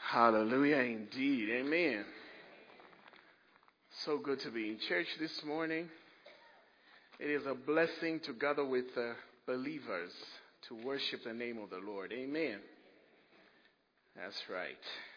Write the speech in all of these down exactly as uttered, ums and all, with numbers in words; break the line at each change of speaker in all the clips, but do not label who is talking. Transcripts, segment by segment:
Hallelujah indeed. Amen. So good to be in church this morning. It is a blessing to gather with uh, believers to worship the name of the Lord. Amen. That's right.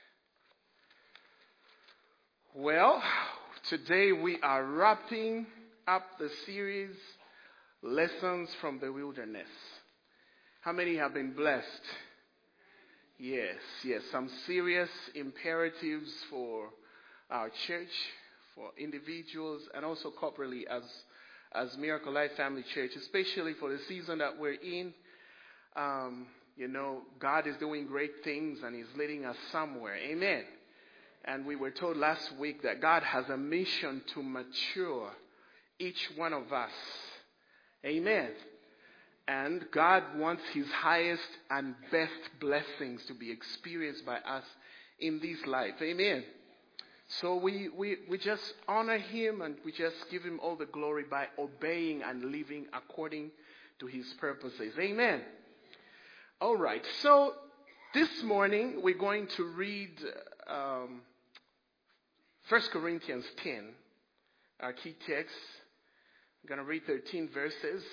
Well, today we are wrapping up the series Lessons from the Wilderness. How many have been blessed? Yes, yes. Some serious imperatives for our church, for individuals, and also corporately as as Miracle Life Family Church, especially for the season that we're in. Um, you know, God is doing great things and He's leading us somewhere. Amen. And we were told last week that God has a mission to mature each one of us. Amen. And God wants His highest and best blessings to be experienced by us in this life. Amen. So we, we, we just honor Him and we just give Him all the glory by obeying and living according to His purposes. Amen. All right. So this morning we're going to read um, First Corinthians ten, our key text. I'm going to read thirteen verses.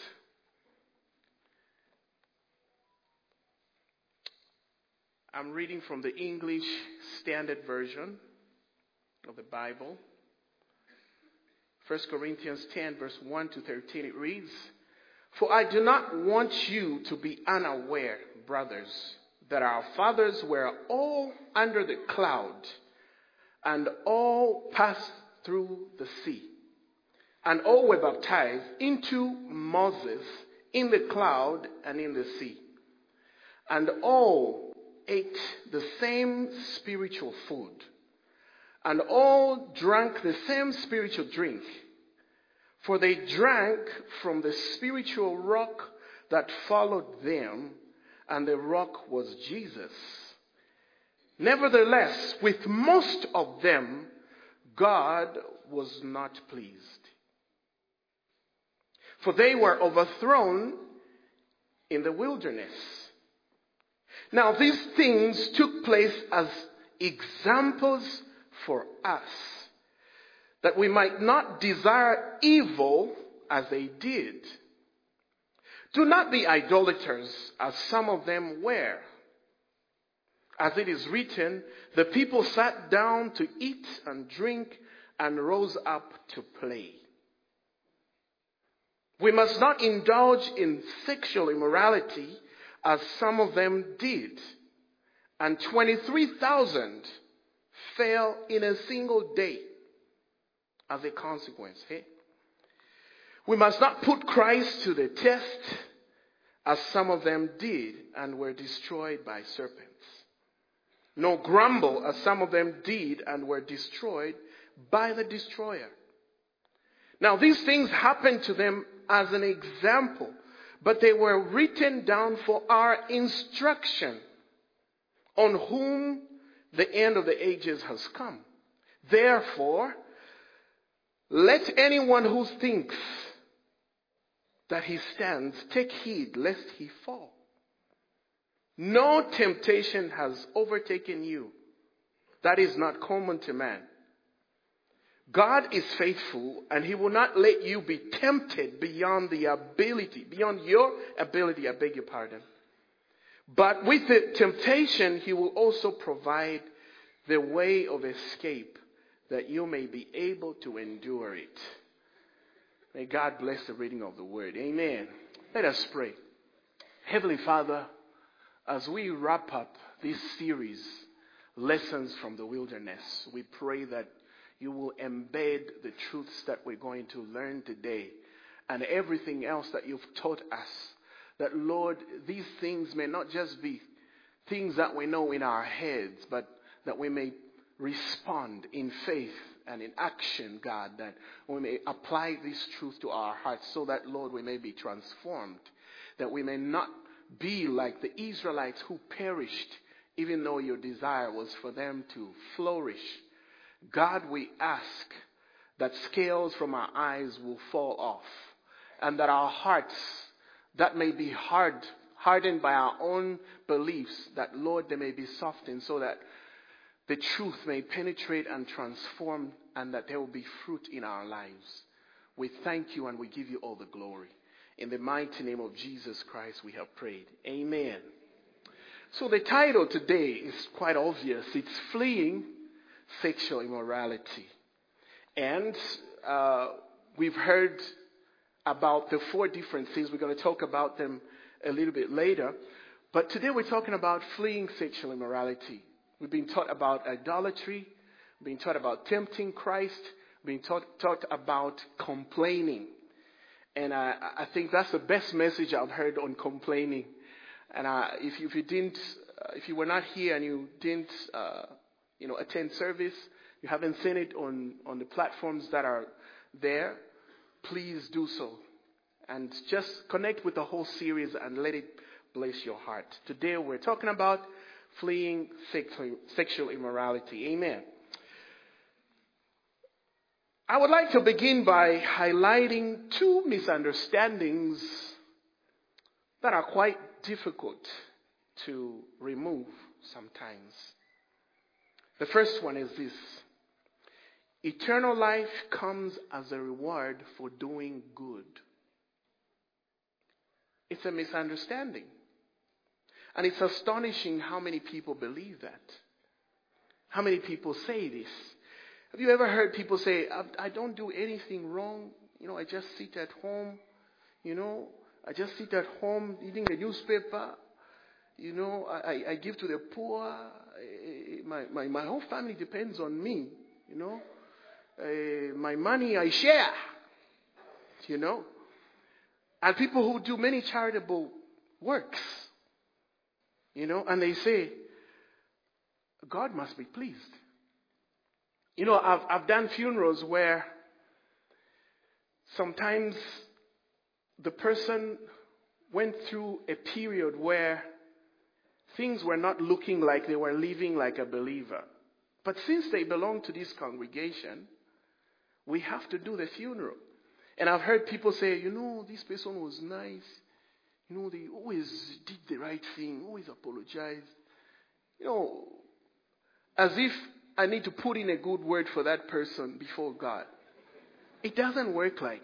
I'm reading from the English Standard Version of the Bible. First Corinthians ten, verse one to thirteen, it reads, "For I do not want you to be unaware, brothers, that our fathers were all under the cloud, and all passed through the sea, and all were baptized into Moses in the cloud and in the sea, and all ate the same spiritual food, and all drank the same spiritual drink, for they drank from the spiritual rock that followed them, and the rock was Jesus. Nevertheless, with most of them, God was not pleased, for they were overthrown in the wilderness. Now these things took place as examples for us, that we might not desire evil as they did. Do not be idolaters, as some of them were. As it is written, the people sat down to eat and drink and rose up to play. We must not indulge in sexual immorality, as some of them did, and twenty-three thousand fell in a single day as a consequence. Hey? We must not put Christ to the test, as some of them did and were destroyed by serpents. Nor grumble, as some of them did and were destroyed by the destroyer. Now these things happened to them as an example, but they were written down for our instruction, on whom the end of the ages has come. Therefore, let anyone who thinks that he stands take heed lest he fall. No temptation has overtaken you that is not common to man. God is faithful, and He will not let you be tempted beyond the ability, beyond your ability, I beg your pardon. But with the temptation, He will also provide the way of escape, that you may be able to endure it. May God bless the reading of the word. Amen. Let us pray. Heavenly Father, as we wrap up this series, Lessons from the Wilderness, we pray that You will embed the truths that we're going to learn today and everything else that You've taught us. That, Lord, these things may not just be things that we know in our heads, but that we may respond in faith and in action, God, that we may apply this truth to our hearts so that, Lord, we may be transformed, that we may not be like the Israelites who perished, even though Your desire was for them to flourish. God, we ask that scales from our eyes will fall off, and that our hearts that may be hard, hardened by our own beliefs, that, Lord, they may be softened, so that the truth may penetrate and transform, and that there will be fruit in our lives. We thank you and we give you all the glory. In the mighty name of Jesus Christ, we have prayed. Amen. So the title today is quite obvious. It's Fleeing Sexual Immorality. And uh, we've heard about the four different things. We're going to talk about them a little bit later. But today we're talking about fleeing sexual immorality. We've been taught about idolatry. We've been taught about tempting Christ. We've been taught, taught about complaining. And I, I think that's the best message I've heard on complaining. And uh, if, you, if you didn't, uh, if you were not here and you didn't, uh, you know, attend service, you haven't seen it on, on the platforms that are there, please do so. And just connect with the whole series and let it bless your heart. Today we're talking about fleeing sexual, sexual immorality. Amen. I would like to begin by highlighting two misunderstandings that are quite difficult to remove sometimes. The first one is this: eternal life comes as a reward for doing good. It's a misunderstanding. And it's astonishing how many people believe that. How many people say this? Have you ever heard people say, I, I don't do anything wrong. You know, I just sit at home. You know, I just sit at home reading the newspaper. You know, I, I give to the poor. My, my, my whole family depends on me. You know, uh, my money I share. You know, and people who do many charitable works. You know, and they say, God must be pleased. You know, I've, I've done funerals where sometimes the person went through a period where things were not looking like they were living like a believer. But since they belong to this congregation, we have to do the funeral. And I've heard people say, you know, this person was nice. You know, they always did the right thing, always apologized. You know, as if I need to put in a good word for that person before God. It doesn't work like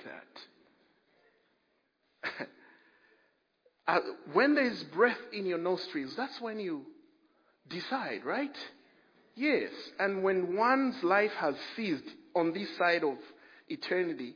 that. uh, when there is breath in your nostrils, that's when you decide, right? Yes. And when one's life has ceased on this side of eternity,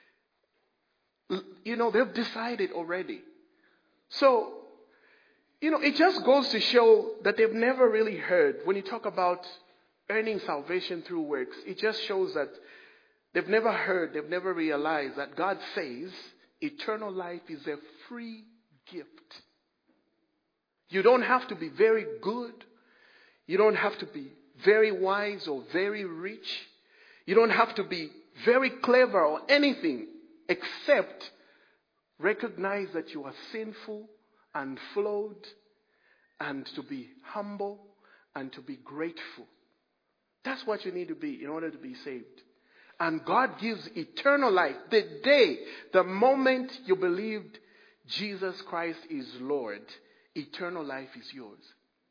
you know, they've decided already. So, you know, it just goes to show that they've never really heard. When you talk about earning salvation through works, it just shows that they've never heard, they've never realized that God says eternal life is a free gift. You don't have to be very good. You don't have to be very wise or very rich. You don't have to be very clever or anything except recognize that you are sinful and flawed, and to be humble and to be grateful. That's what you need to be in order to be saved. And God gives eternal life the day, the moment you believed Jesus Christ is Lord. Eternal life is yours.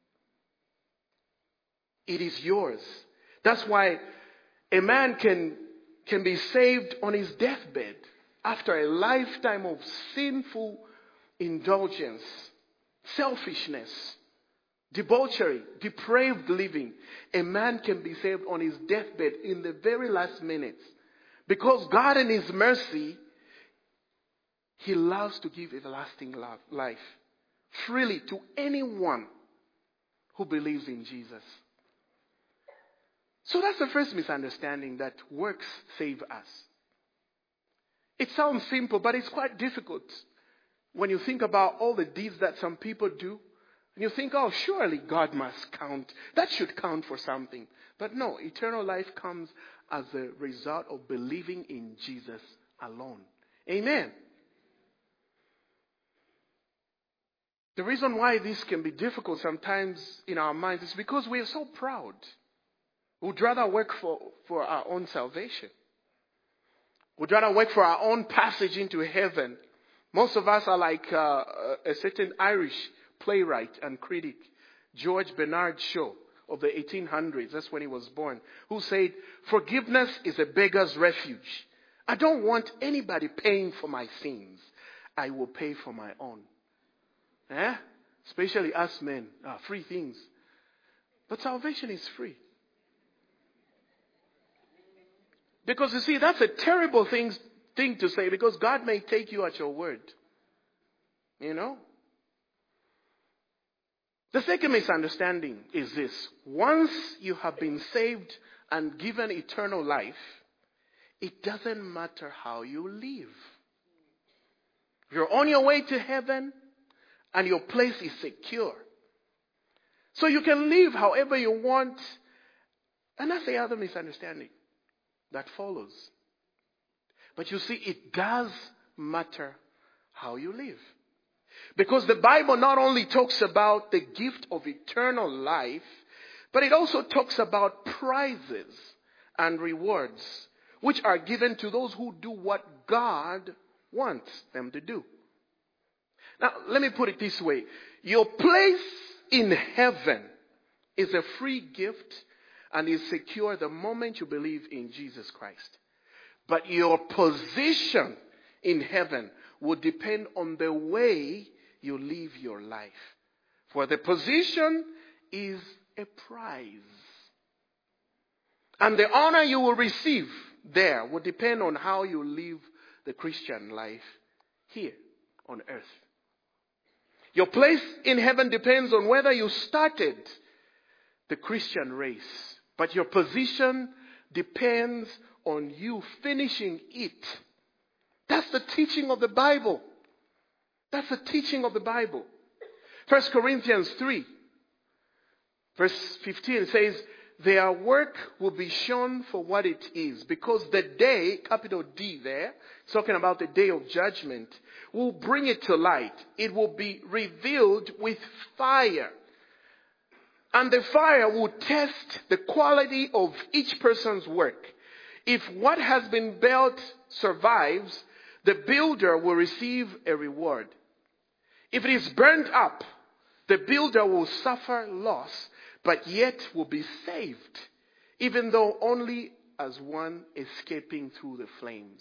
It is yours. That's why a man can, can be saved on his deathbed. After a lifetime of sinful indulgence, selfishness, debauchery, depraved living, a man can be saved on his deathbed in the very last minutes. Because God in His mercy, He loves to give everlasting love, life freely to anyone who believes in Jesus. So that's the first misunderstanding, that works save us. It sounds simple, but it's quite difficult when you think about all the deeds that some people do. And you think, oh, surely God must count. That should count for something. But no, eternal life comes as a result of believing in Jesus alone. Amen. The reason why this can be difficult sometimes in our minds is because we are so proud. We'd rather work for, for our own salvation. We'd rather work for our own passage into heaven. Most of us are like uh, a certain Irish playwright and critic, George Bernard Shaw. of the eighteen hundreds, that's when he was born, who said, forgiveness is a beggar's refuge. I don't want anybody paying for my sins. I will pay for my own. Eh? Especially us men. Ah, free things. But salvation is free. Because you see, that's a terrible thing, thing to say, because God may take you at your word. You know? The second misunderstanding is this. Once you have been saved and given eternal life, it doesn't matter how you live. You're on your way to heaven and your place is secure. So you can live however you want. And that's the other misunderstanding that follows. But you see, it does matter how you live. Because the Bible not only talks about the gift of eternal life, but it also talks about prizes and rewards, which are given to those who do what God wants them to do. Now, let me put it this way. Your place in heaven is a free gift and is secure the moment you believe in Jesus Christ. But your position in heaven will depend on the way you live your life. For the position is a prize. And the honor you will receive there will depend on how you live the Christian life here on earth. Your place in heaven depends on whether you started the Christian race. But your position depends on you finishing it. That's the teaching of the Bible. That's the teaching of the Bible. First Corinthians three, verse fifteen says, their work will be shown for what it is, because the day, capital D there, it's talking about the day of judgment, will bring it to light. It will be revealed with fire. And the fire will test the quality of each person's work. If what has been built survives, the builder will receive a reward. If it is burnt up, the builder will suffer loss, but yet will be saved, even though only as one escaping through the flames.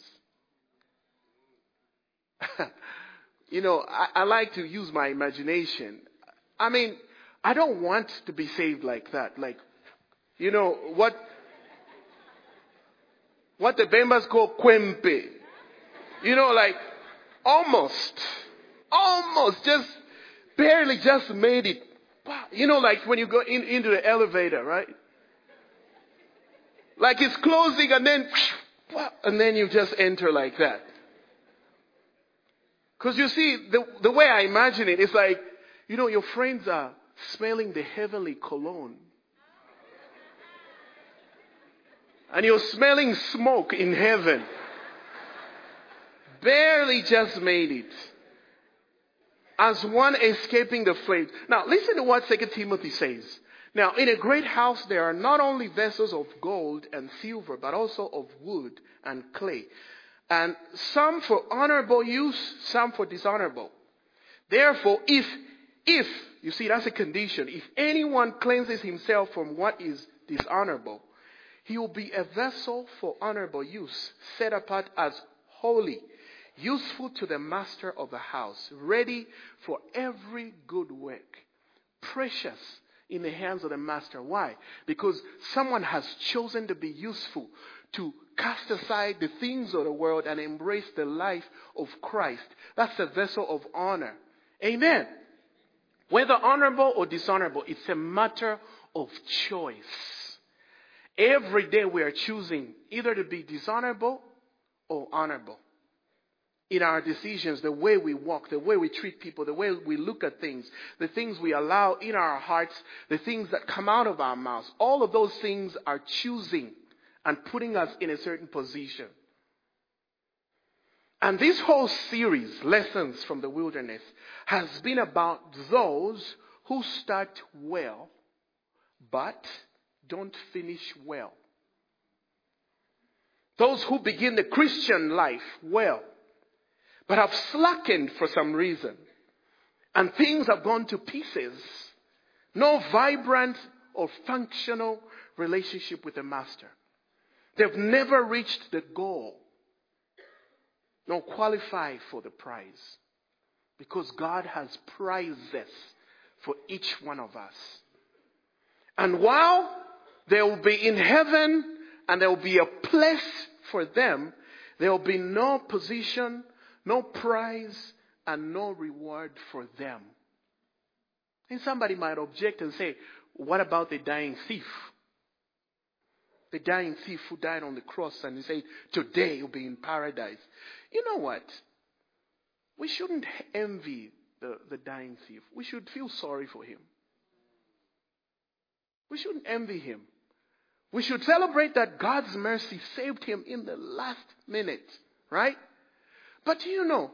You know, I, I like to use my imagination. I mean, I don't want to be saved like that. Like, you know, what, what the Bembas call kwempe. You know, like, almost, almost, just barely just made it. You know, like when you go in, into the elevator, right? Like it's closing and then, and then you just enter like that. Because you see, the, the way I imagine it, it's like, you know, your friends are smelling the heavenly cologne. And you're smelling smoke in heaven. Barely just made it. As one escaping the flames. Now, listen to what Second Timothy says. Now, in a great house, there are not only vessels of gold and silver, but also of wood and clay. And some for honorable use, some for dishonorable. Therefore, if, if, you see, that's a condition. If anyone cleanses himself from what is dishonorable, he will be a vessel for honorable use, set apart as holy, useful to the master of the house, ready for every good work, precious in the hands of the master. Why? Because someone has chosen to be useful, to cast aside the things of the world and embrace the life of Christ. That's a vessel of honor. Amen. Whether honorable or dishonorable, it's a matter of choice. Every day we are choosing either to be dishonorable or honorable. In our decisions, the way we walk, the way we treat people, the way we look at things, the things we allow in our hearts, the things that come out of our mouths, all of those things are choosing and putting us in a certain position. And this whole series, Lessons from the Wilderness, has been about those who start well, but don't finish well. Those who begin the Christian life well, but have slackened for some reason. And things have gone to pieces. No vibrant or functional relationship with the master. They've never reached the goal, nor qualified for the prize. Because God has prizes for each one of us. And while they will be in heaven and there will be a place for them, there will be no position, no prize, and no reward for them. And somebody might object and say, what about the dying thief? The dying thief who died on the cross and he said, today you'll be in paradise. You know what? We shouldn't envy the, the dying thief. We should feel sorry for him. We shouldn't envy him. We should celebrate that God's mercy saved him in the last minute, right? But do you know,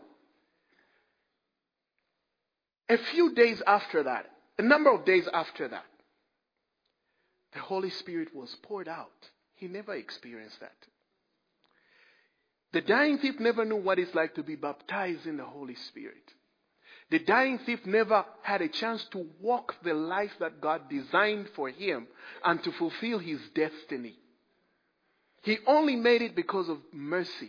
a few days after that, a number of days after that, the Holy Spirit was poured out. He never experienced that. The dying thief never knew what it's like to be baptized in the Holy Spirit. The dying thief never had a chance to walk the life that God designed for him and to fulfill his destiny. He only made it because of mercy.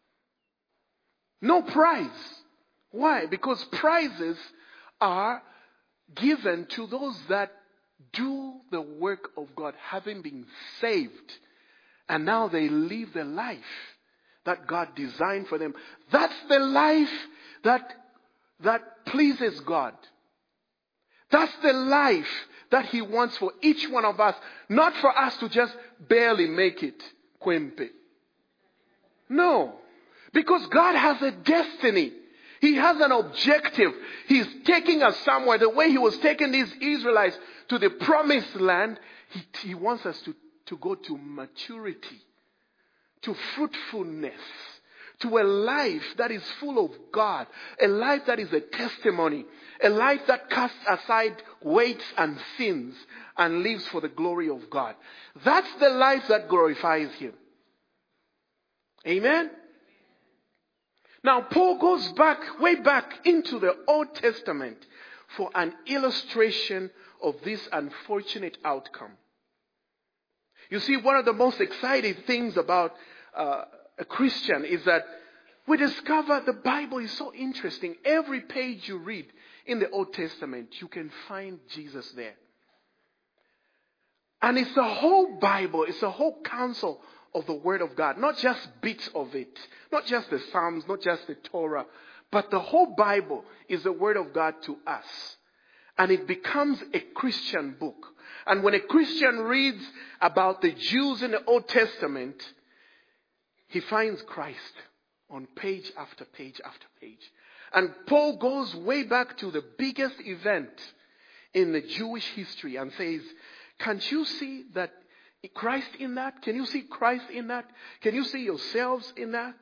No prize. Why? Because prizes are given to those that do the work of God, having been saved. And now they live the life that God designed for them. That's the life that, that pleases God. That's the life that He wants for each one of us. Not for us to just barely make it. Kwempe. No. Because God has a destiny. He has an objective. He's taking us somewhere. The way He was taking these Israelites to the promised land, He, he wants us to, to go to maturity, to fruitfulness, to a life that is full of God, a life that is a testimony, a life that casts aside weights and sins and lives for the glory of God. That's the life that glorifies Him. Amen? Now, Paul goes back, way back into the Old Testament for an illustration of this unfortunate outcome. You see, one of the most exciting things about uh, a Christian is that we discover the Bible is so interesting. Every page you read in the Old Testament, you can find Jesus there. And it's the whole Bible, it's the whole counsel of the Word of God. Not just bits of it, not just the Psalms, not just the Torah, but the whole Bible is the Word of God to us. And it becomes a Christian book. And when a Christian reads about the Jews in the Old Testament, he finds Christ on page after page after page. And Paul goes way back to the biggest event in the Jewish history and says, can't you see that Christ in that? Can you see Christ in that? Can you see yourselves in that?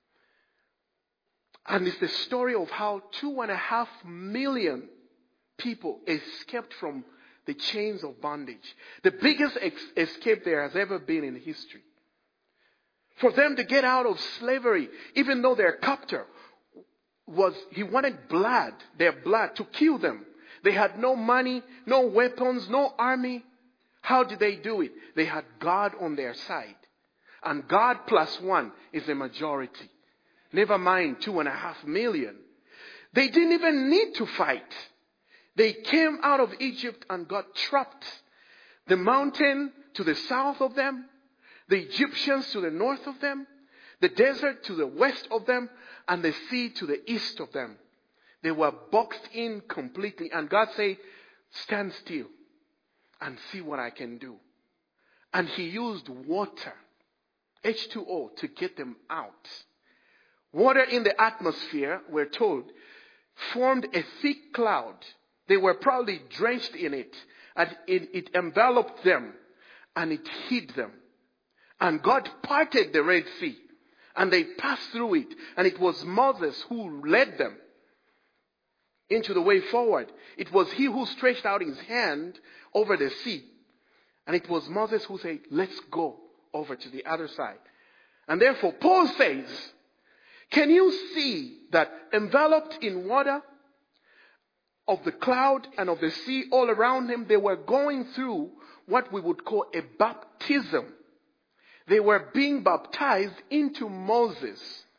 And it's the story of how two and a half million people escaped from the chains of bondage. The biggest ex- escape there has ever been in history. For them to get out of slavery, even though their captor was, he wanted blood, their blood, to kill them. They had no money, no weapons, no army. How did they do it? They had God on their side. And God plus one is a majority. Never mind two and a half million. They didn't even need to fight. They came out of Egypt and got trapped. The mountain to the south of them, the Egyptians to the north of them, the desert to the west of them, and the sea to the east of them. They were boxed in completely. And God said, stand still and see what I can do. And He used water, H two O, to get them out. Water in the atmosphere, we're told, formed a thick cloud. They were probably drenched in it. And it, it enveloped them. And it hid them. And God parted the Red Sea. And they passed through it. And it was Moses who led them into the way forward. It was he who stretched out his hand over the sea. And it was Moses who said, let's go over to the other side. And therefore, Paul says, can you see that enveloped in water, of the cloud and of the sea all around him. They were going through what we would call a baptism. They were being baptized into Moses,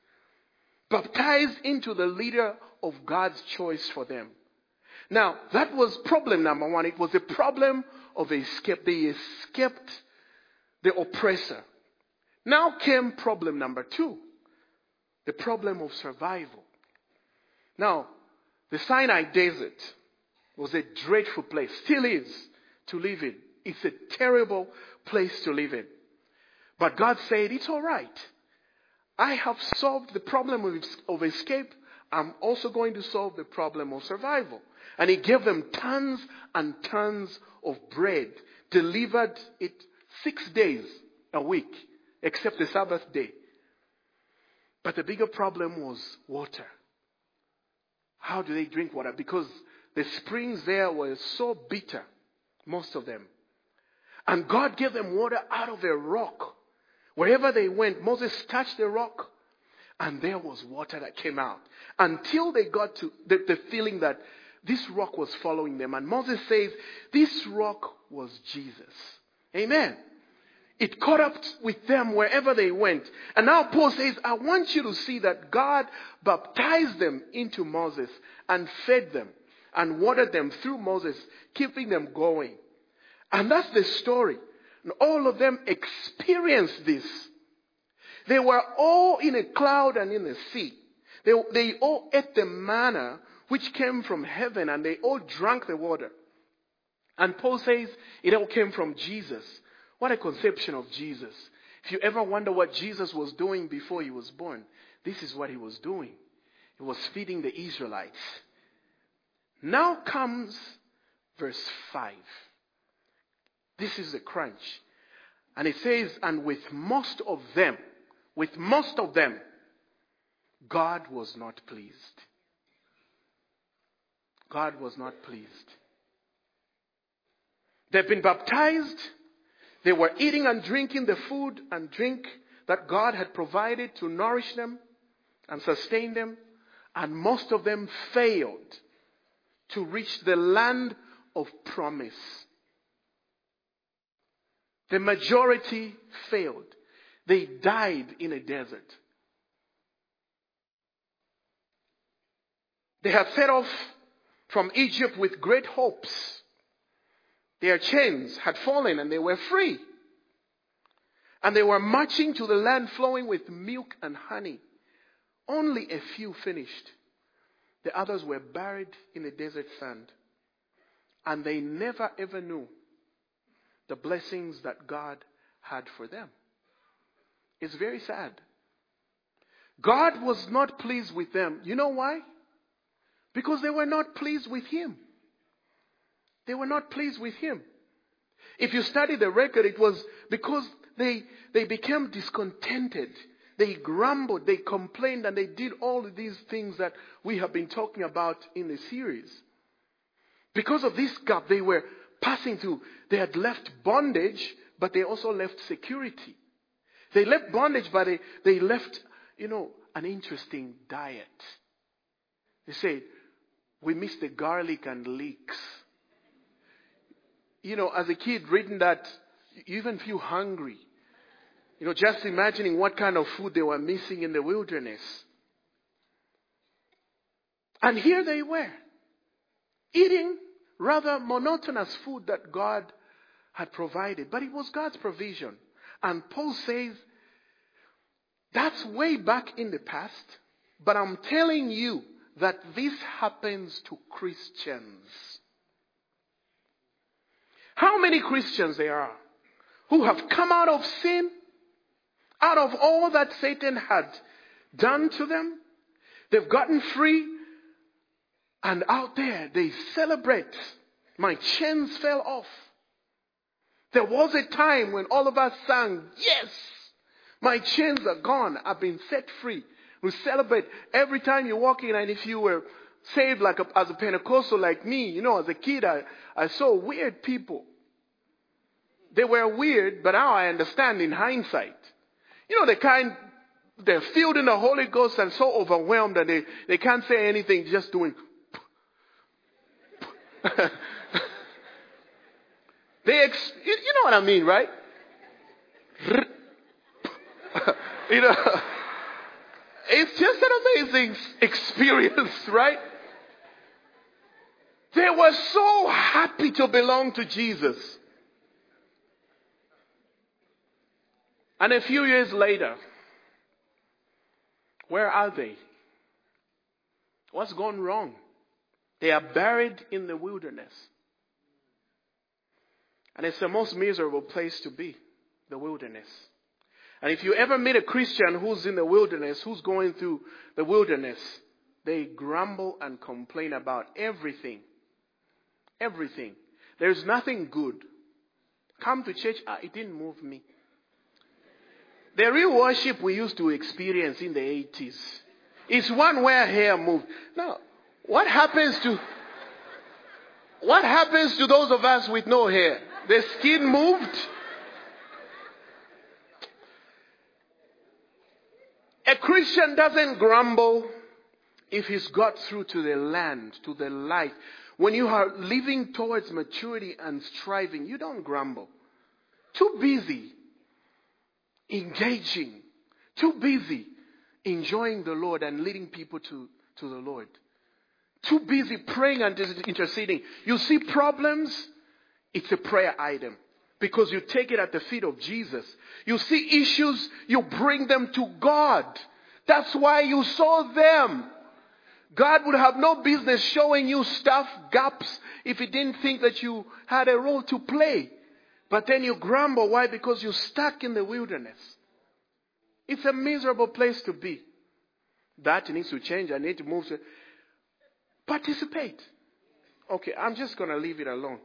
baptized into the leader of God's choice for them. Now, that was problem number one. It was a problem of escape. They escaped the oppressor. Now came problem number two, the problem of survival. Now, the Sinai Desert was a dreadful place, still is, to live in. It's a terrible place to live in. But God said, it's all right. I have solved the problem of, of escape. I'm also going to solve the problem of survival. And he gave them tons and tons of bread, delivered it six days a week, except the Sabbath day. But the bigger problem was water. How do they drink water? Because the springs there were so bitter, most of them. And God gave them water out of a rock. Wherever they went, Moses touched the rock, and there was water that came out. Until they got to the, the feeling that this rock was following them. And Moses says, this rock was Jesus. Amen. It caught up with them wherever they went. And now Paul says, I want you to see that God baptized them into Moses and fed them and watered them through Moses, keeping them going. And that's the story. And all of them experienced this. They were all in a cloud and in the sea. They, they all ate the manna which came from heaven, and they all drank the water. And Paul says it all came from Jesus. What a conception of Jesus. If you ever wonder what Jesus was doing before he was born, this is what he was doing. He was feeding the Israelites. Now comes verse five. This is the crunch. And it says, and with most of them, with most of them, God was not pleased. God was not pleased. They've been baptized. They were eating and drinking the food and drink that God had provided to nourish them and sustain them. And most of them failed to reach the land of promise. The majority failed. They died in a desert. They had set off from Egypt with great hopes. Their chains had fallen and they were free. And they were marching to the land flowing with milk and honey. Only a few finished. The others were buried in the desert sand. And they never ever knew the blessings that God had for them. It's very sad. God was not pleased with them. You know why? Because they were not pleased with him. They were not pleased with him. If you study the record, it was because they, they became discontented. They grumbled, they complained, and they did all of these things that we have been talking about in the series. Because of this gap, they were passing through. They had left bondage, but they also left security. They left bondage, but they, they left, you know, an interesting diet. They said, we miss the garlic and leeks. You know, as a kid reading that, you even feel hungry. You know, just imagining what kind of food they were missing in the wilderness. And here they were, eating rather monotonous food that God had provided. But it was God's provision. And Paul says, that's way back in the past. But I'm telling you that this happens to Christians. How many Christians there are who have come out of sin, out of all that Satan had done to them? They've gotten free, and out there they celebrate. My chains fell off. There was a time when all of us sang, yes, my chains are gone. I've been set free. We celebrate every time you walk in, and if you were saved like a, as a Pentecostal like me, you know, as a kid, I, I saw weird people. They were weird, but now I understand in hindsight. You know, the kind, they're filled in the Holy Ghost and so overwhelmed that they, they can't say anything, just doing. They, ex- you you know what I mean, right? You know, it's just an amazing experience, right? They were so happy to belong to Jesus. And a few years later, where are they? What's gone wrong? They are buried in the wilderness. And it's the most miserable place to be, the wilderness. And if you ever meet a Christian who's in the wilderness, who's going through the wilderness, they grumble and complain about everything. Everything. There's nothing good. Come to church, ah, it didn't move me. The real worship we used to experience in the eighties is one where hair moved. Now, what happens to what happens to those of us with no hair? The skin moved. A Christian doesn't grumble if he's got through to the land, to the light. When you are living towards maturity and striving, you don't grumble. Too busy engaging. Too busy enjoying the Lord and leading people to, to the Lord. Too busy praying and interceding. You see problems, it's a prayer item. Because you take it at the feet of Jesus. You see issues, you bring them to God. That's why you saw them. God would have no business showing you stuff, gaps, if He didn't think that you had a role to play. But then you grumble. Why? Because you're stuck in the wilderness. It's a miserable place to be. That needs to change. I need to move to participate. Okay, I'm just going to leave it alone.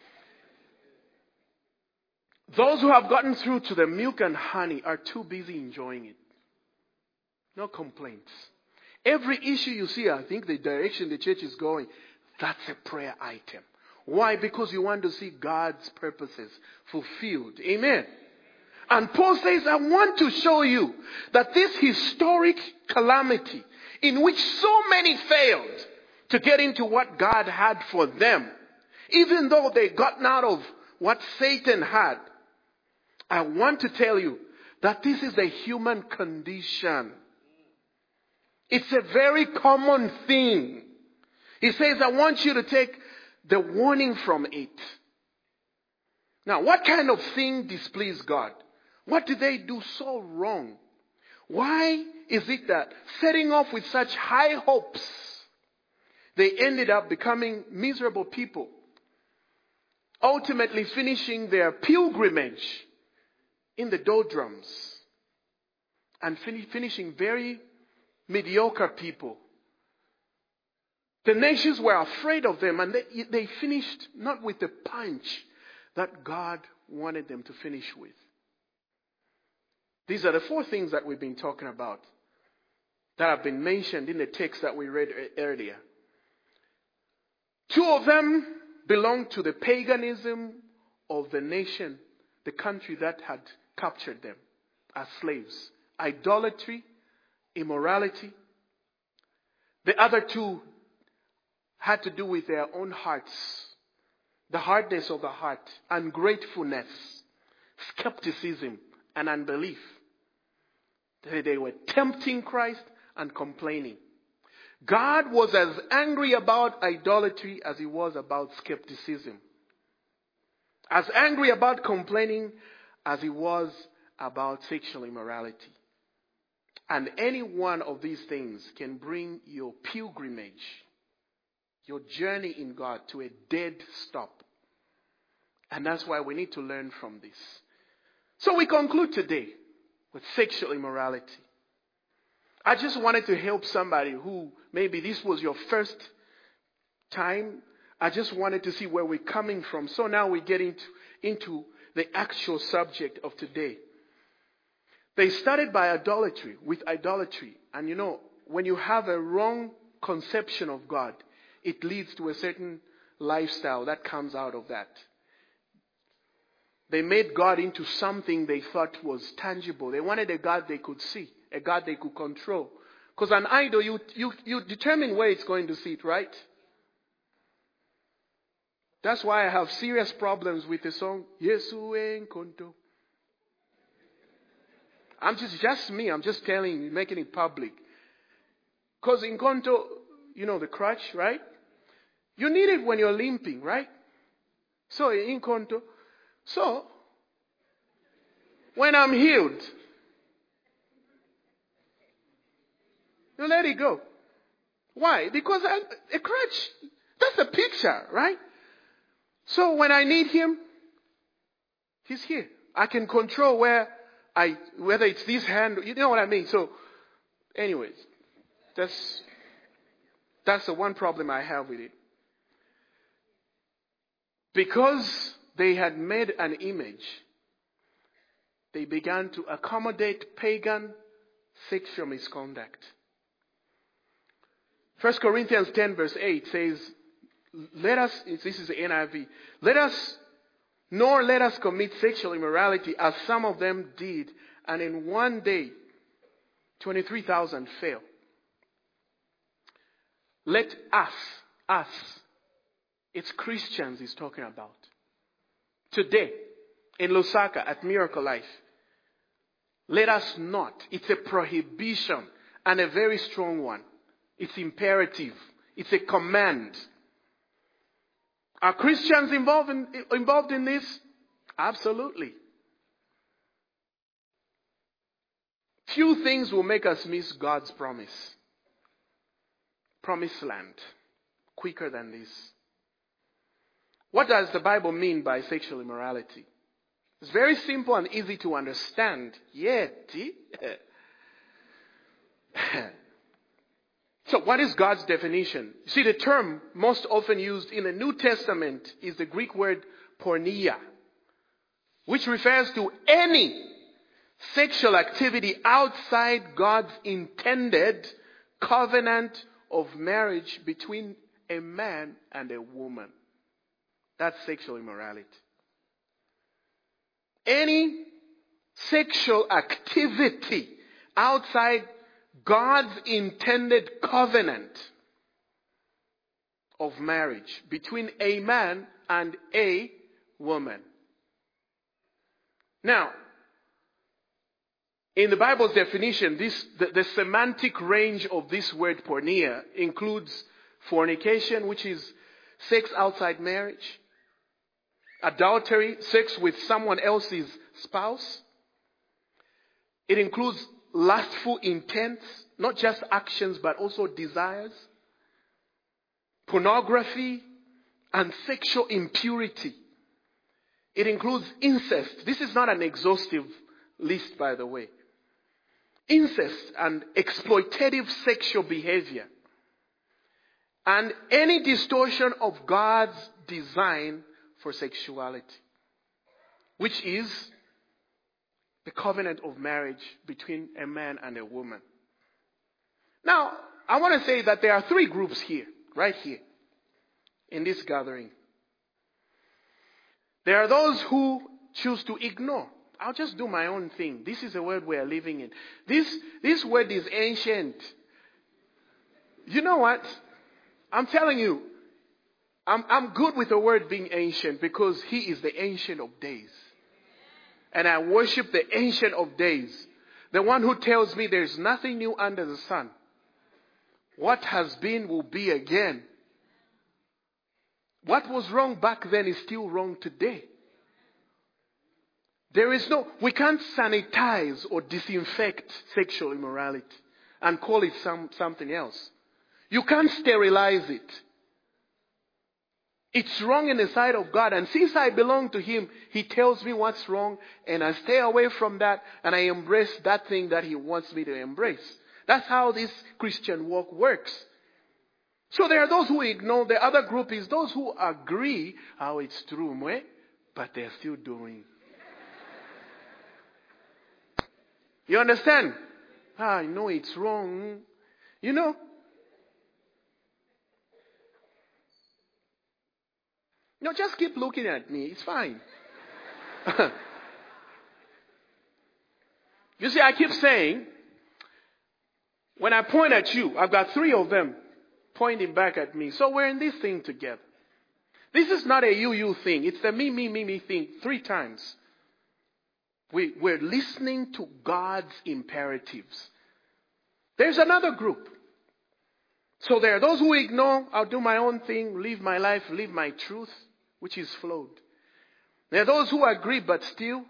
Those who have gotten through to the milk and honey are too busy enjoying it. No complaints. Every issue you see, I think the direction the church is going, that's a prayer item. Why? Because you want to see God's purposes fulfilled. Amen. And Paul says, I want to show you that this historic calamity in which so many failed to get into what God had for them, even though they gotten out of what Satan had, I want to tell you that this is a human condition. It's a very common thing. He says, I want you to take the warning from it. Now, what kind of thing displeased God? What did they do so wrong? Why is it that setting off with such high hopes, they ended up becoming miserable people, ultimately finishing their pilgrimage in the doldrums and fin- finishing very mediocre people? The nations were afraid of them, and they, they finished not with the punch that God wanted them to finish with. These are the four things that we've been talking about that have been mentioned in the text that we read earlier. Two of them belong to the paganism of the nation, the country that had captured them as slaves. Idolatry, immorality. The other two had to do with their own hearts. The hardness of the heart, ungratefulness, skepticism, and unbelief. They were tempting Christ and complaining. God was as angry about idolatry as He was about skepticism. As angry about complaining as He was about sexual immorality. And any one of these things can bring your pilgrimage, your journey in God, to a dead stop. And that's why we need to learn from this. So we conclude today with sexual immorality. I just wanted to help somebody who maybe this was your first time. I just wanted to see where we're coming from. So now we get into, into the actual subject of today. They started by idolatry, with idolatry. And you know, when you have a wrong conception of God, it leads to a certain lifestyle that comes out of that. They made God into something they thought was tangible. They wanted a God they could see, a God they could control. Because an idol, you, you, you determine where it's going to sit, right? That's why I have serious problems with the song, Yesu Enkonto. I'm just, just me. I'm just telling you, making it public. Because Enkonto, you know, the crutch, right? You need it when you're limping, right? So, Enkonto. So, when I'm healed, you let it go. Why? Because I, a crutch, that's a picture, right? So when I need him, he's here. I can control where I, whether it's this hand, you know what I mean? So, anyways, that's, that's the one problem I have with it. Because they had made an image, they began to accommodate pagan sexual misconduct. First Corinthians ten verse eight says, let us, this is the N I V, let us, nor let us commit sexual immorality as some of them did, and in one day, twenty-three thousand fell. Let us, us, it's Christians he's talking about. Today, in Lusaka, at Miracle Life, let us not, it's a prohibition and a very strong one. It's imperative. It's a command. Are Christians involved in, involved in this? Absolutely. Few things will make us miss God's promise. Promised land. Quicker than this. What does the Bible mean by sexual immorality? It's very simple and easy to understand. Yet, so what is God's definition? You see, the term most often used in the New Testament is the Greek word porneia, which refers to any sexual activity outside God's intended covenant of marriage between a man and a woman. That's sexual immorality. Any sexual activity outside God's intended covenant of marriage between a man and a woman. Now, in the Bible's definition, this the, the semantic range of this word porneia includes fornication, which is sex outside marriage, adultery, sex with someone else's spouse. It includes lustful intents, not just actions but also desires, pornography, and sexual impurity. It includes incest. This is not an exhaustive list, by the way. Incest and exploitative sexual behavior. And any distortion of God's design for sexuality, which is the covenant of marriage between a man and a woman. Now, I want to say that there are three groups here, right here, in this gathering. There are those who choose to ignore. I'll just do my own thing. This is a world we are living in. This, this word is ancient. You know what? I'm telling you, I'm, I'm good with the word being ancient because he is the Ancient of Days. And I worship the Ancient of Days. The one who tells me there's nothing new under the sun. What has been will be again. What was wrong back then is still wrong today. There is no, we can't sanitize or disinfect sexual immorality and call it some, something else. You can't sterilize it. It's wrong in the sight of God. And since I belong to him, he tells me what's wrong and I stay away from that and I embrace that thing that he wants me to embrace. That's how this Christian walk works. So there are those who ignore. The other group is those who agree how it's true, but they're still doing. You understand? Ah, I know it's wrong. You know? No, just keep looking at me. It's fine. You see, I keep saying, when I point at you, I've got three of them pointing back at me. So we're in this thing together. This is not a you, you thing. It's a me, me, me, me thing three times. We, we're listening to God's imperatives. There's another group. So there are those who ignore, I'll do my own thing, live my life, live my truth, which is flowed. There are those who agree but still.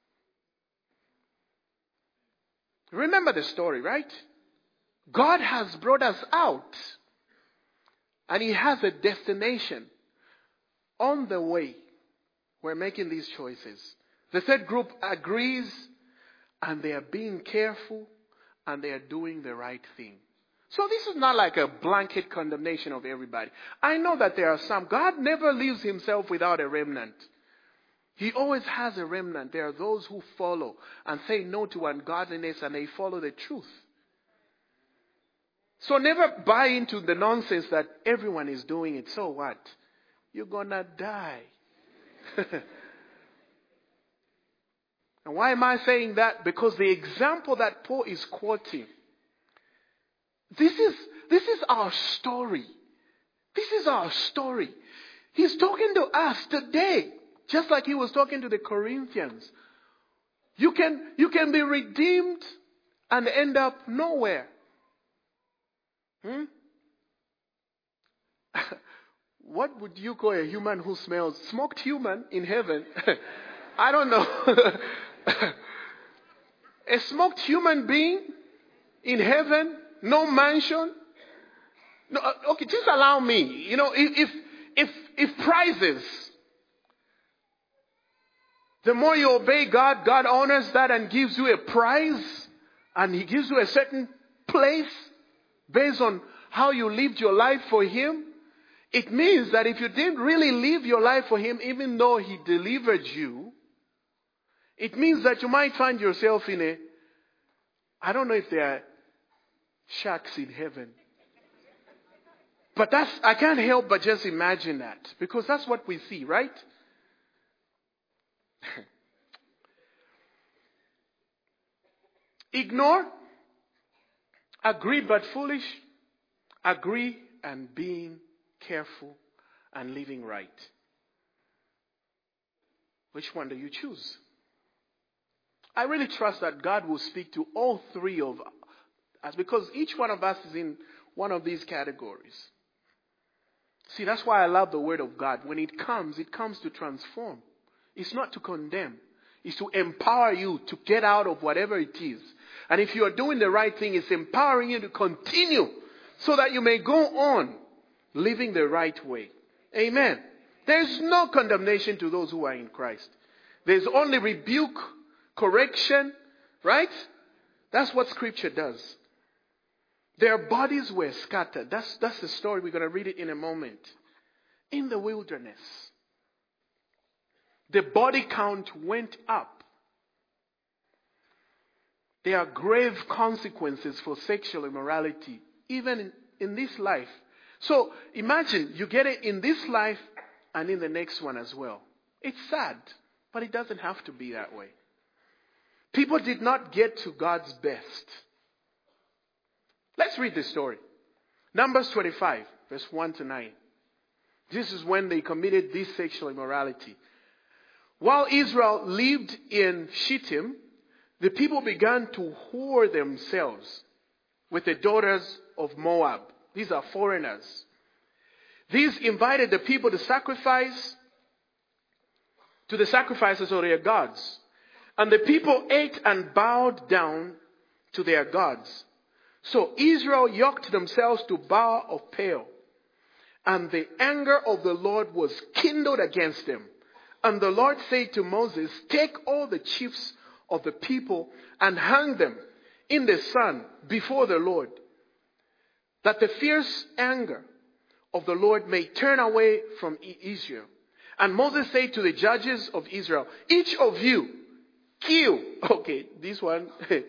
Remember the story, right? God has brought us out. And He has a destination. On the way, we're making these choices. The third group agrees, and they are being careful, and they are doing the right thing. So this is not like a blanket condemnation of everybody. I know that there are some. God never leaves Himself without a remnant. He always has a remnant. There are those who follow and say no to ungodliness, and they follow the truth. So never buy into the nonsense that everyone is doing it. So what? You're gonna die. And why am I saying that? Because the example that Paul is quoting, this is, this is our story. This is our story. He's talking to us today, just like He was talking to the Corinthians. You can, you can be redeemed and end up nowhere. Hmm? What would you call a human who smells? Smoked human in heaven? I don't know. A smoked human being in heaven? No mansion? No, okay, just allow me. You know, if if if prizes, the more you obey God, God honors that and gives you a prize, and He gives you a certain place based on how you lived your life for Him. It means that if you didn't really live your life for Him, even though He delivered you, it means that you might find yourself in a, I don't know if there are shacks in heaven. But that's, I can't help but just imagine that. Because that's what we see, right? Ignore, agree but foolish, agree and being careful and living right. Which one do you choose? I really trust that God will speak to all three of us, because each one of us is in one of these categories. See, that's why I love the Word of God. When it comes, it comes to transform. It's not to condemn. It's to empower you to get out of whatever it is. And if you are doing the right thing, it's empowering you to continue so that you may go on living the right way. Amen. There's no condemnation to those who are in Christ. There's only rebuke, correction, right? That's what Scripture does. Their bodies were scattered. That's, that's the story. We're going to read it in a moment. In the wilderness, the body count went up. There are grave consequences for sexual immorality, even in, in this life. So imagine you get it in this life and in the next one as well. It's sad, but it doesn't have to be that way. People did not get to God's best. Let's read this story. Numbers twenty-five, verse one to nine. This is when they committed this sexual immorality. While Israel lived in Shittim, the people began to whore themselves with the daughters of Moab. These are foreigners. These invited the people to sacrifice to the sacrifices of their gods. And the people ate and bowed down to their gods. So Israel yoked themselves to Baal of Peor. And the anger of the Lord was kindled against them. And the Lord said to Moses, take all the chiefs of the people and hang them in the sun before the Lord, that the fierce anger of the Lord may turn away from Israel. And Moses said to the judges of Israel, each of you kill. Okay, this one.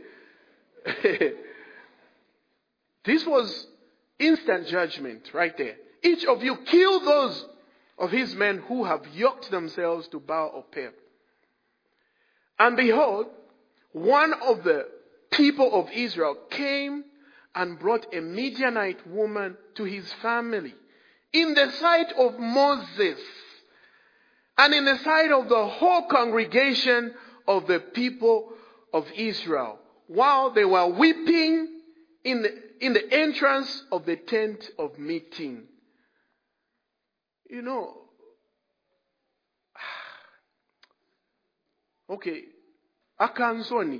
This was instant judgment right there. Each of you kill those of his men who have yoked themselves to Baal of Peor. And behold, one of the people of Israel came and brought a Midianite woman to his family in the sight of Moses. and in the sight of the whole congregation of the people of Israel, while they were weeping in the, in the entrance of the tent of meeting. You know, okay, akansoni.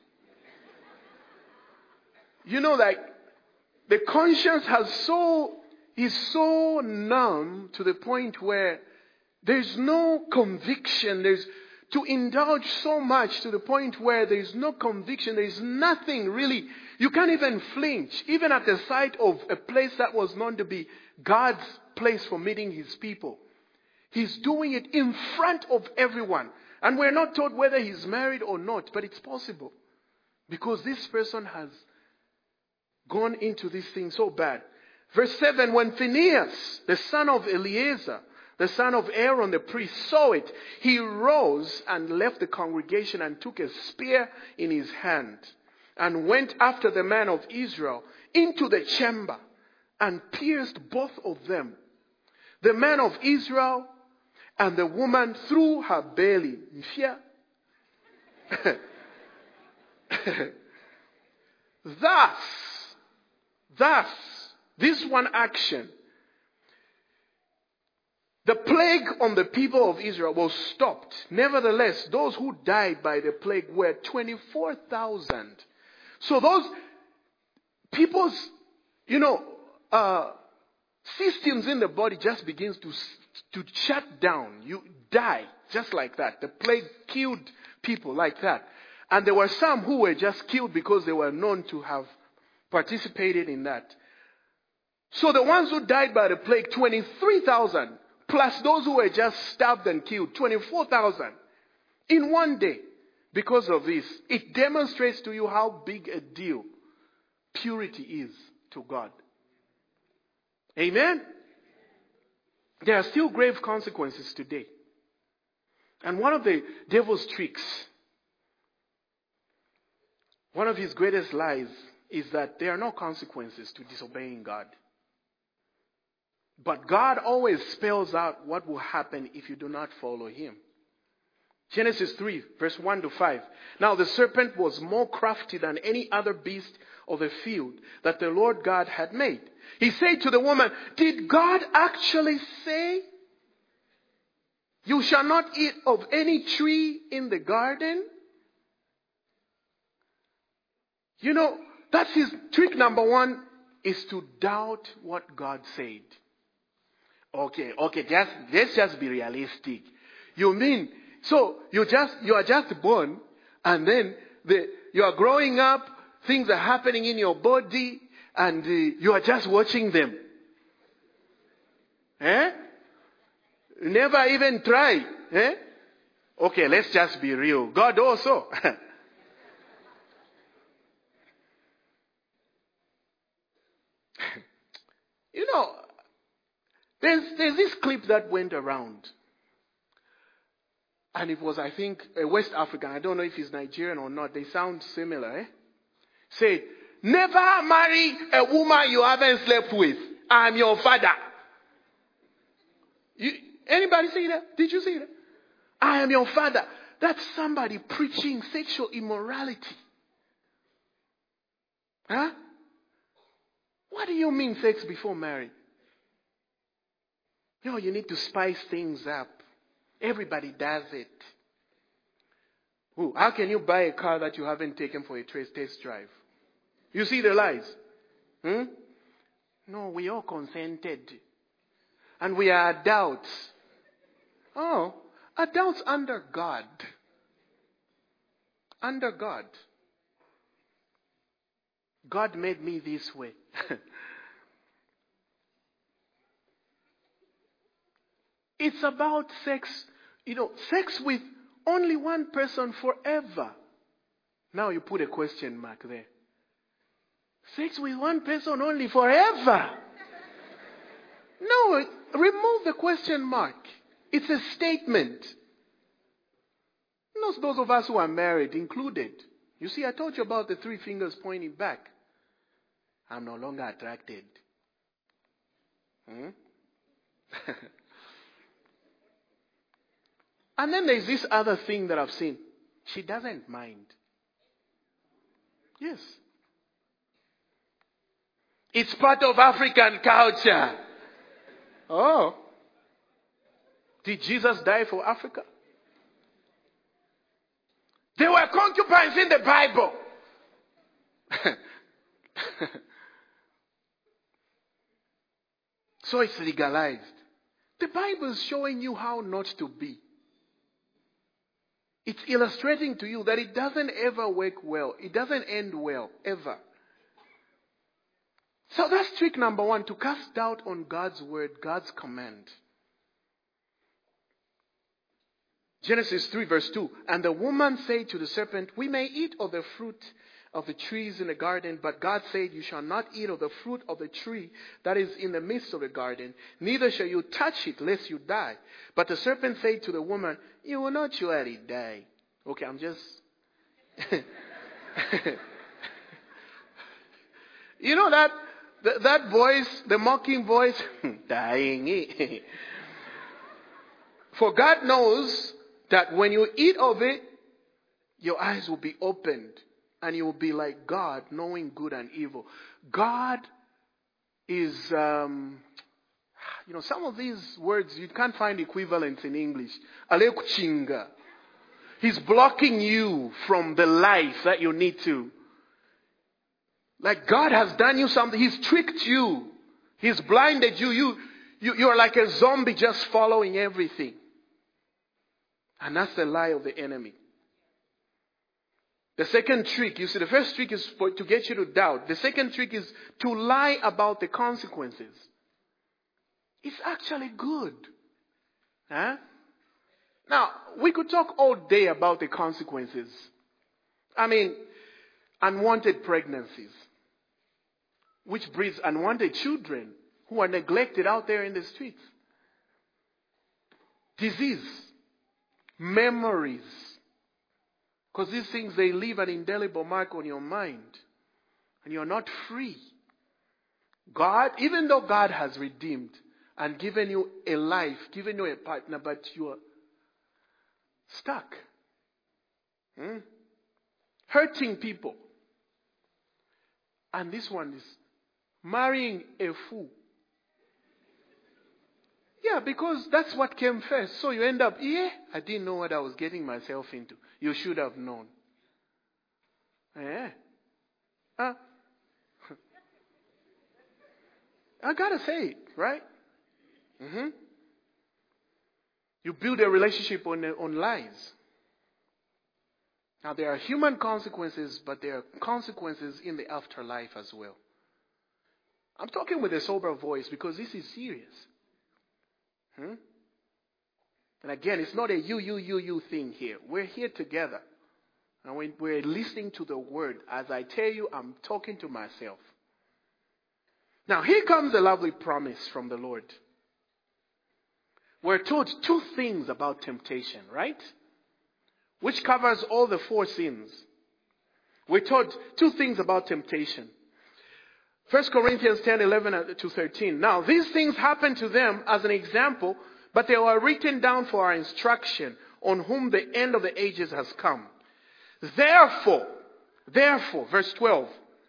You know, like, the conscience has so, is so numb to the point where there's no conviction. There's to indulge so much to the point where there's no conviction. There's nothing really. You can't even flinch. Even at the sight of a place that was known to be God's place for meeting his people. He's doing it in front of everyone. And we're not told whether he's married or not, but it's possible. Because this person has gone into this thing so bad. Verse seven, when Phinehas, the son of Eleazar, the son of Aaron the priest, saw it, he rose and left the congregation and took a spear in his hand and went after the man of Israel into the chamber and pierced both of them, the man of Israel and the woman through her belly. Thus, thus, this one action, the plague on the people of Israel was stopped. Nevertheless, those who died by the plague were twenty-four thousand. So those people's, you know, uh, systems in the body just begins to, to shut down. You die just like that. The plague killed people like that. And there were some who were just killed because they were known to have participated in that. So the ones who died by the plague, twenty-three thousand, plus those who were just stabbed and killed, twenty-four thousand, in one day. Because of this, it demonstrates to you how big a deal purity is to God. Amen? There are still grave consequences today. And one of the devil's tricks, one of his greatest lies, is that there are no consequences to disobeying God. But God always spells out what will happen if you do not follow him. Genesis three, verse one to five. Now the serpent was more crafty than any other beast of the field that the Lord God had made. He said to the woman, did God actually say, you shall not eat of any tree in the garden? You know, that's his trick number one, is to doubt what God said. Okay, okay, just let's just be realistic. You mean, so you just you are just born, and then the you are growing up, things are happening in your body, and uh, you are just watching them. Eh? Never even try. Eh? Okay, let's just be real. God also. You know, there's, there's this clip that went around. And it was, I think, a West African. I don't know if he's Nigerian or not. They sound similar. Eh? Say, never marry a woman you haven't slept with. I'm your father. You, anybody see that? Did you see that? I am your father. That's somebody preaching sexual immorality. Huh? What do you mean sex before marriage? You know, you need to spice things up. Everybody does it. Ooh, how can you buy a car that you haven't taken for a test drive? You see the lies? Hmm? No, we all consented. And we are adults. Oh, adults under God. Under God. God made me this way. It's about sex, you know, sex with only one person forever. Now you put a question mark there. Sex with one person only forever. No, remove the question mark. It's a statement. Not those of us who are married included. You see, I told you about the three fingers pointing back. I'm no longer attracted. Hmm? And then there's this other thing that I've seen. She doesn't mind. Yes. It's part of African culture. Oh. Did Jesus die for Africa? There were concubines in the Bible. So it's legalized. The Bible is showing you how not to be. It's illustrating to you that it doesn't ever work well. It doesn't end well, ever. So that's trick number one, to cast doubt on God's word, God's command. Genesis three verse two. And the woman said to the serpent, we may eat of the fruit of the trees in the garden, but God said, you shall not eat of the fruit of the tree that is in the midst of the garden, neither shall you touch it, lest you die. But the serpent said to the woman, you will not surely die. Okay, I'm just... You know that, that, that voice, the mocking voice? Dying. For God knows that when you eat of it, your eyes will be opened. And you will be like God, knowing good and evil. God is, um, you know, some of these words, you can't find equivalents in English. Alekuchinga. He's blocking you from the life that you need to. Like God has done you something. He's tricked you. He's blinded you. You, you you're like a zombie just following everything. And that's the lie of the enemy. The second trick, you see, the first trick is for, to get you to doubt. The second trick is to lie about the consequences. It's actually good. Huh? Now, we could talk all day about the consequences. I mean, unwanted pregnancies, which breeds unwanted children who are neglected out there in the streets. Disease, memories. Because these things, they leave an indelible mark on your mind. And you're not free. God, even though God has redeemed and given you a life, given you a partner, but you're stuck. Hmm? Hurting people. And this one is marrying a fool. Yeah, because that's what came first. So you end up, yeah, I didn't know what I was getting myself into. You should have known. Yeah. Huh? I gotta say it, right? Mm-hmm. You build a relationship on, on lies. Now there are human consequences, but there are consequences in the afterlife as well. I'm talking with a sober voice because this is serious. Hmm? And again, it's not a you, you, you, you thing here. We're here together. And when we're listening to the word, as I tell you, I'm talking to myself. Now, here comes a lovely promise from the Lord. We're told two things about temptation, right? Which covers all the four sins. We're told two things about temptation. First Corinthians ten, eleven to thirteen. Now, these things happened to them as an example, but they were written down for our instruction, on whom the end of the ages has come. Therefore, therefore, verse twelve.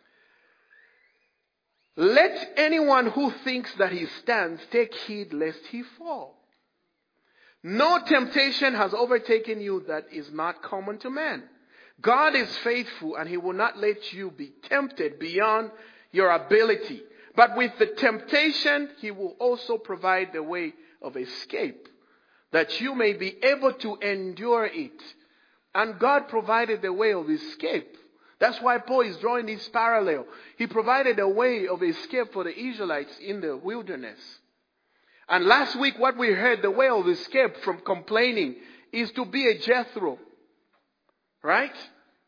Let anyone who thinks that he stands take heed lest he fall. No temptation has overtaken you that is not common to man. God is faithful, and he will not let you be tempted beyond your ability. But with the temptation, he will also provide the way of escape, that you may be able to endure it. And God provided the way of escape. That's why Paul is drawing this parallel. He provided a way of escape for the Israelites in the wilderness. And last week what we heard, the way of escape from complaining is to be a Jethro. Right?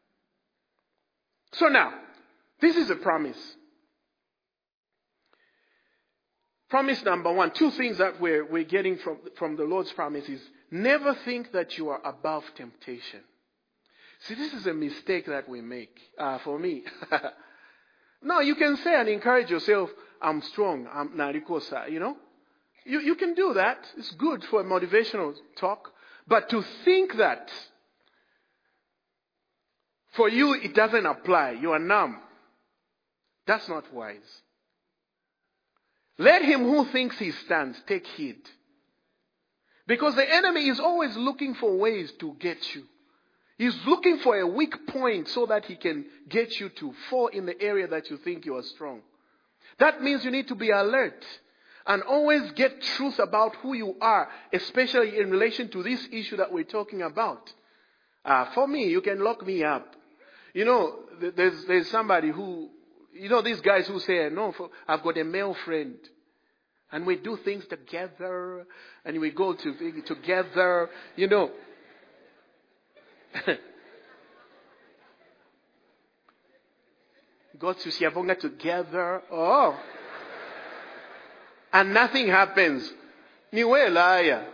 So now, this is a promise. Promise number one, two things that we're, we're getting from, from the Lord's promise is, never think that you are above temptation. See, this is a mistake that we make, uh, for me. No, you can say and encourage yourself, I'm strong, I'm narikosa, you know. You, you can do that. It's good for a motivational talk. But to think that for you it doesn't apply, you are numb, that's not wise. Let him who thinks he stands take heed. Because the enemy is always looking for ways to get you. He's looking for a weak point so that he can get you to fall in the area that you think you are strong. That means you need to be alert and always get truth about who you are, especially in relation to this issue that we're talking about. Uh, for me, you can lock me up. You know, there's, there's somebody who, you know, these guys who say, no, for, I've got a male friend. And we do things together, and we go to together, you know. Go to Siavonga together. Oh. And nothing happens. Niwe liar.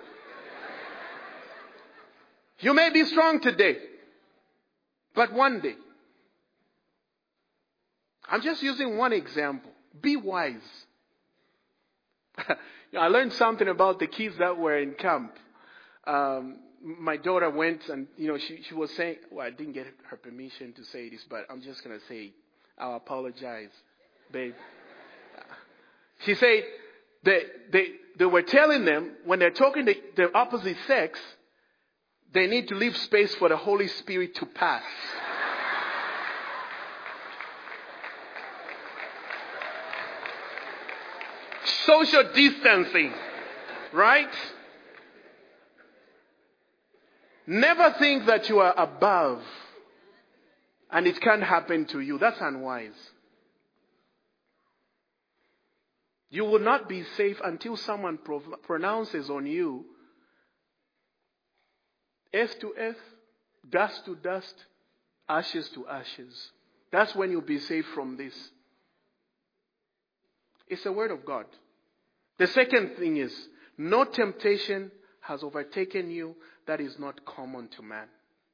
You may be strong today, but one day. I'm just using one example. Be wise. I learned something about the kids that were in camp. Um, my daughter went and, you know, she, she was saying, well, I didn't get her permission to say this, but I'm just going to say it. I'll apologize, babe. She said they, they, they were telling them when they're talking to the opposite sex, they need to leave space for the Holy Spirit to pass. Social distancing, right? Never think that you are above and it can't happen to you. That's unwise. You will not be safe until someone prov- pronounces on you earth to earth, dust to dust, ashes to ashes. That's when you'll be safe from this. It's the word of God. The second thing is, no temptation has overtaken you that is not common to man.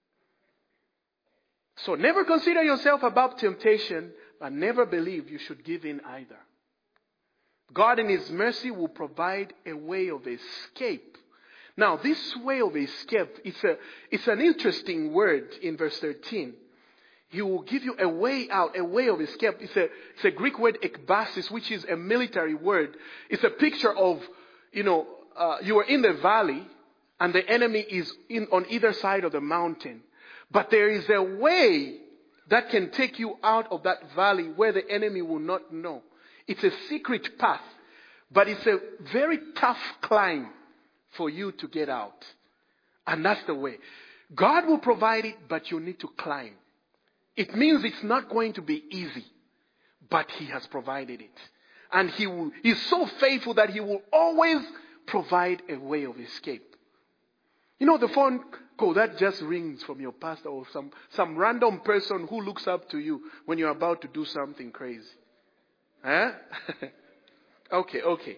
So never consider yourself above temptation, but never believe you should give in either. God in His mercy will provide a way of escape. Now, this way of escape, it's a, it's an interesting word in verse thirteen. He will give you a way out, a way of escape. It's a, it's a Greek word, ekbasis, which is a military word. It's a picture of, you know, uh, you are in the valley and the enemy is in on either side of the mountain. But there is a way that can take you out of that valley where the enemy will not know. It's a secret path, but it's a very tough climb for you to get out. And that's the way. God will provide it, but you need to climb. It means it's not going to be easy, but He has provided it. And He will, He's so faithful that He will always provide a way of escape. You know, the phone call that just rings from your pastor or some, some random person who looks up to you when you're about to do something crazy. Huh? okay, okay.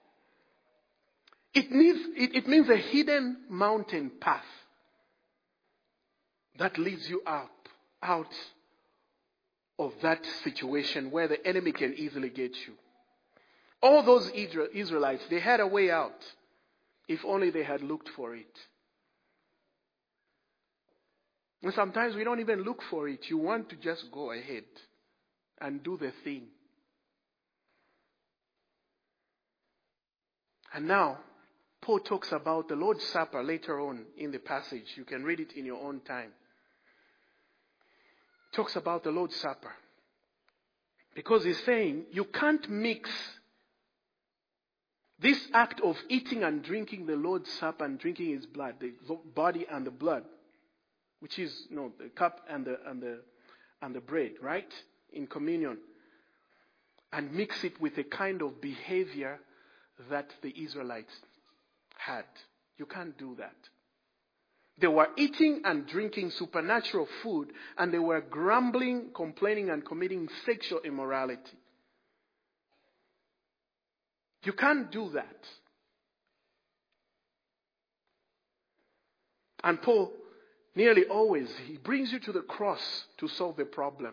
It needs, it, it means a hidden mountain path that leads you up. Out of that situation where the enemy can easily get you. All those Israelites, they had a way out if only they had looked for it. And sometimes we don't even look for it. You want to just go ahead and do the thing. And now, Paul talks about the Lord's Supper later on in the passage. You can read it in your own time. Talks about the Lord's Supper. Because he's saying you can't mix this act of eating and drinking the Lord's Supper and drinking His blood, the body and the blood, which is you know, the cup and the and the and the bread, right? In communion. And mix it with a kind of behavior that the Israelites had. You can't do that. They were eating and drinking supernatural food, and they were grumbling, complaining, and committing sexual immorality. You can't do that. And Paul, nearly always, he brings you to the cross to solve the problem.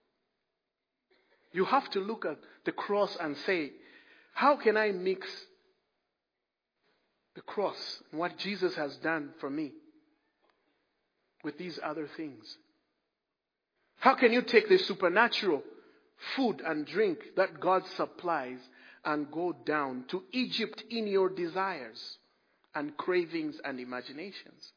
You have to look at the cross and say, how can I mix the cross and what Jesus has done for me with these other things? How can you take the supernatural food and drink that God supplies and go down to Egypt in your desires and cravings and imaginations?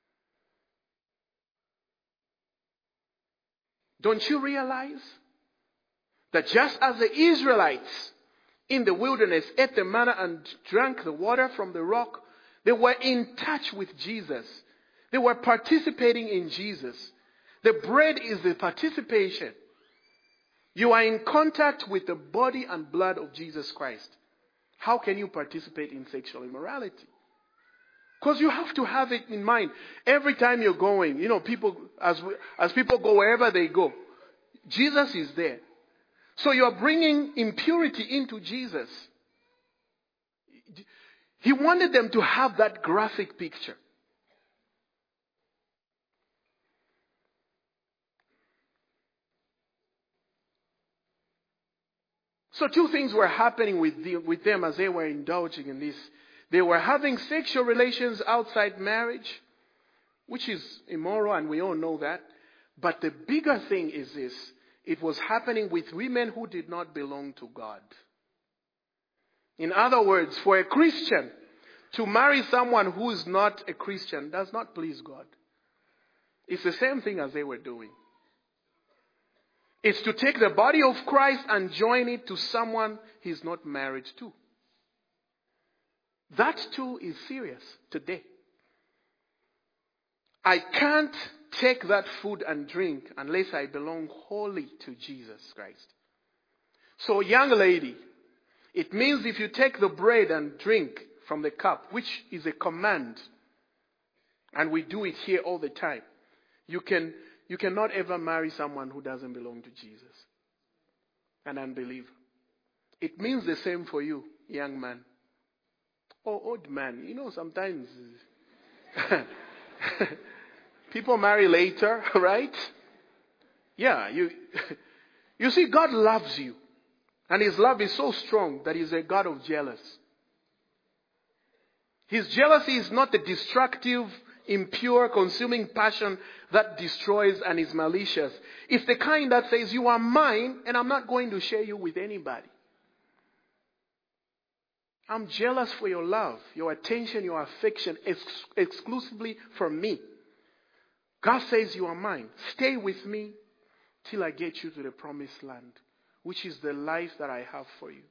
Don't you realize that just as the Israelites in the wilderness ate the manna and drank the water from the rock, they were in touch with Jesus. They were participating in Jesus. The bread is the participation. You are in contact with the body and blood of Jesus Christ. How can you participate in sexual immorality? Because you have to have it in mind. Every time you're going, you know, people, as, we, as people go wherever they go, Jesus is there. So you're bringing impurity into Jesus. He wanted them to have that graphic picture. So two things were happening with, the, with them as they were indulging in this. They were having sexual relations outside marriage, which is immoral, and we all know that. But the bigger thing is this. It was happening with women who did not belong to God. In other words, for a Christian to marry someone who is not a Christian does not please God. It's the same thing as they were doing. It's to take the body of Christ and join it to someone he's not married to. That too is serious today. I can't take that food and drink unless I belong wholly to Jesus Christ. So, young lady, it means if you take the bread and drink from the cup, which is a command, and we do it here all the time, you can you cannot ever marry someone who doesn't belong to Jesus, an unbeliever. It means the same for you, young man. Or old man. You know, sometimes people marry later, right? Yeah, you you see, God loves you. And His love is so strong that He's a God of jealous. His jealousy is not the destructive, impure, consuming passion that destroys and is malicious. It's the kind that says, you are mine and I'm not going to share you with anybody. I'm jealous for your love, your attention, your affection, ex- exclusively for me. God says you are mine. Stay with me till I get you to the promised land, which is the life that I have for you.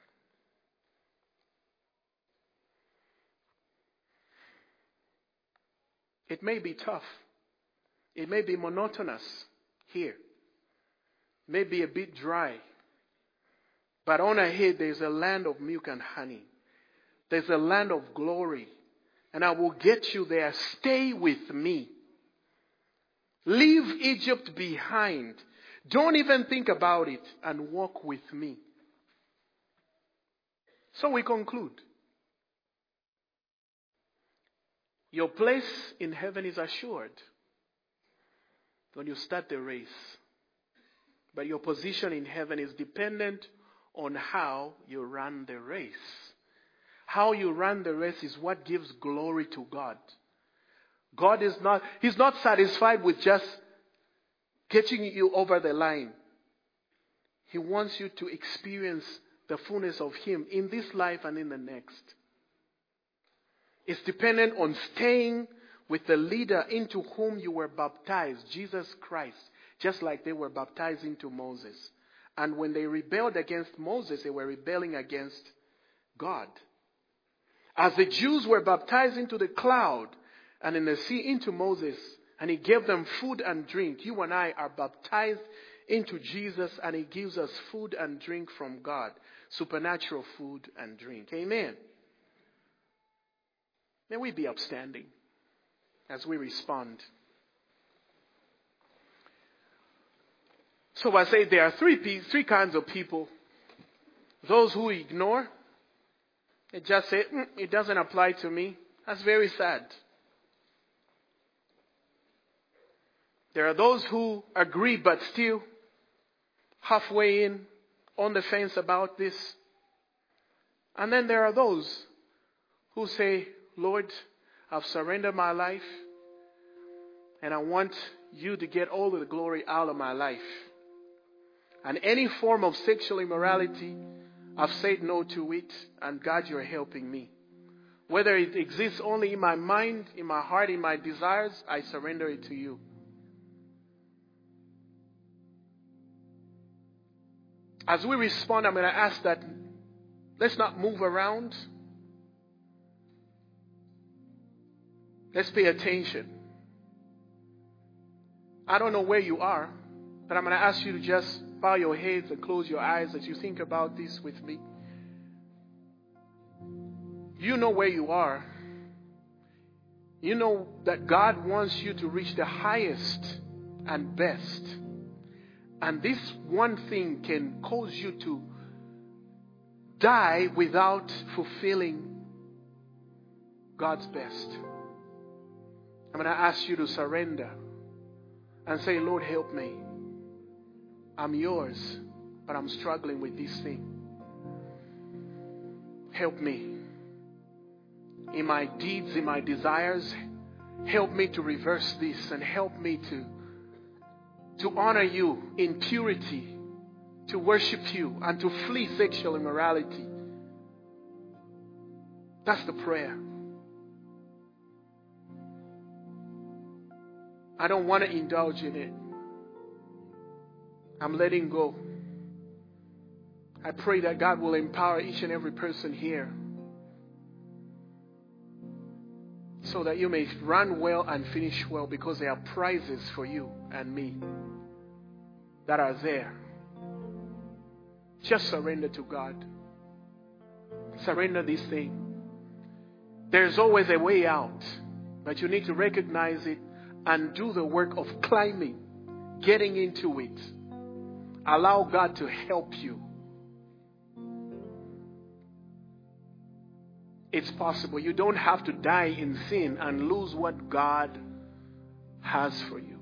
It may be tough. It may be monotonous here. It may be a bit dry. But on ahead, there's a land of milk and honey. There's a land of glory. And I will get you there. Stay with me. Leave Egypt behind. Don't even think about it and walk with me. So we conclude. Your place in heaven is assured when you start the race. But your position in heaven is dependent on how you run the race. How you run the race is what gives glory to God. God is not, He's not satisfied with just getting you over the line. He wants you to experience the fullness of Him in this life and in the next. It's dependent on staying with the leader into whom you were baptized, Jesus Christ, just like they were baptized into Moses. And when they rebelled against Moses, they were rebelling against God. As the Jews were baptized into the cloud and in the sea into Moses, and He gave them food and drink, you and I are baptized into Jesus, and He gives us food and drink from God. Supernatural food and drink. Amen. May we be upstanding as we respond. So I say there are three, three kinds of people. Those who ignore. They just say, mm, it doesn't apply to me. That's very sad. There are those who agree but still halfway in, on the fence about this. And then there are those who say, Lord, I've surrendered my life, and I want you to get all of the glory out of my life. And any form of sexual immorality, I've said no to it, and God, you're helping me. Whether it exists only in my mind, in my heart, in my desires, I surrender it to you. As we respond, I'm going to ask that let's not move around. Let's pay attention. I don't know where you are, but I'm going to ask you to just bow your heads and close your eyes as you think about this with me. You know where you are. You know that God wants you to reach the highest and best. And this one thing can cause you to die without fulfilling God's best. I'm going to ask you to surrender and say, Lord, help me. I'm yours, but I'm struggling with this thing. Help me. In my deeds, in my desires, help me to reverse this and help me to, to honor you in purity, to worship you and to flee sexual immorality. That's the prayer. I don't want to indulge in it. I'm letting go. I pray that God will empower each and every person here so that you may run well and finish well, because there are prizes for you and me that are there. Just surrender to God. Surrender this thing. There's always a way out, but you need to recognize it and do the work of climbing, getting into it. Allow God to help you. It's possible. You don't have to die in sin and lose what God has for you.